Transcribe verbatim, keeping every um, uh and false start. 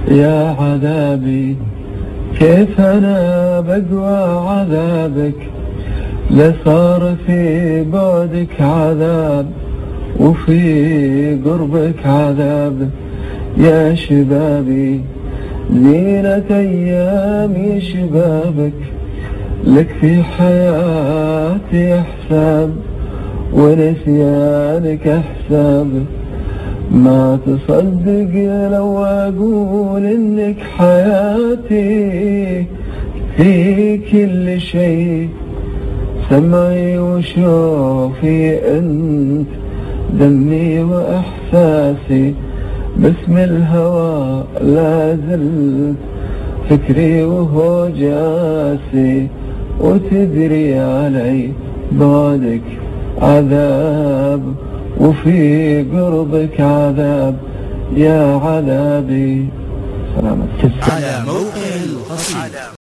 يا عذابي كيف أنا بقوى عذابك، لصار في بعدك عذاب وفي قربك عذاب. يا شبابي زينة أيامي شبابك، لك في حياتي حساب ونسيانك أحساب. ما تصدق لو أقول إنك حياتي، في كل شيء سمعي وشوفي أنت، دمي وإحساسي. باسم الهوى لا زلت فكري وهو جاسي، وتدري علي بعدك عذاب وفي قربك عذاب. يا عذابي. سلامتك. على موقع القصيدة.